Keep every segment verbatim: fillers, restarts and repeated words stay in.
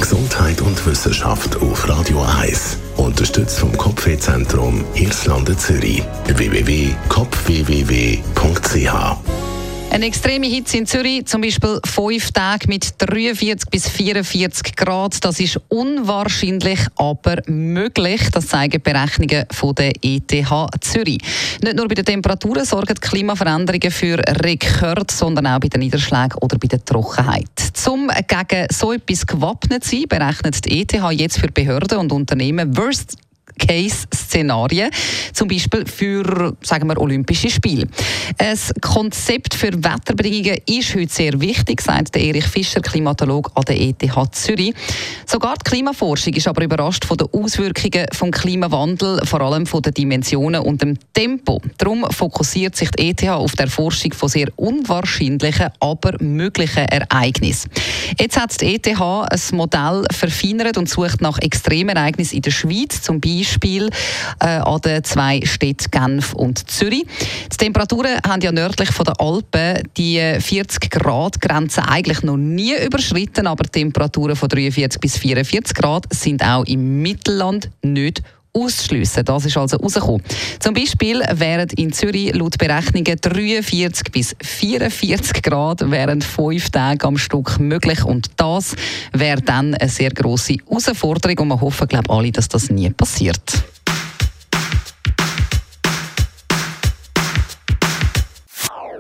Gesundheit und Wissenschaft auf Radio eins. Unterstützt vom Kopfwehzentrum Irlande Zürich. w w w punkt kopf w w w punkt c h. Eine extreme Hitze in Zürich, zum Beispiel fünf Tage mit dreiundvierzig bis vierundvierzig Grad. Das ist unwahrscheinlich, aber möglich. Das zeigen Berechnungen von der E T H Zürich. Nicht nur bei den Temperaturen sorgen die Klimaveränderungen für Rekord, sondern auch bei den Niederschlägen oder bei der Trockenheit. Um gegen so etwas gewappnet zu sein, berechnet die E T H jetzt für Behörden und Unternehmen Worst Case-Szenarien, zum Beispiel für, sagen wir, Olympische Spiele. Ein Konzept für Wetterbedingungen ist heute sehr wichtig, sagt der Erich Fischer, Klimatologe an der E T H Zürich. Sogar die Klimaforschung ist aber überrascht von den Auswirkungen des Klimawandels, vor allem von den Dimensionen und dem Tempo. Darum fokussiert sich die E T H auf die Erforschung von sehr unwahrscheinlichen, aber möglichen Ereignissen. Jetzt hat die E T H ein Modell verfeinert und sucht nach Extremereignissen in der Schweiz, zum Beispiel Beispiel äh, an den zwei Städten Genf und Zürich. Die Temperaturen haben ja nördlich von den Alpen die vierzig Grad Grenze eigentlich noch nie überschritten, aber Temperaturen von dreiundvierzig bis vierundvierzig Grad sind auch im Mittelland nicht auszuschliessen. Das ist also rausgekommen. Zum Beispiel wären in Zürich laut Berechnungen dreiundvierzig bis vierundvierzig Grad während fünf Tage am Stück möglich. Und das wäre dann eine sehr grosse Herausforderung. Und wir hoffen, glaube alle, dass das nie passiert.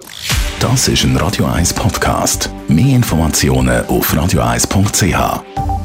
Das ist ein Radio eins Podcast. Mehr Informationen auf radio eins punkt c h.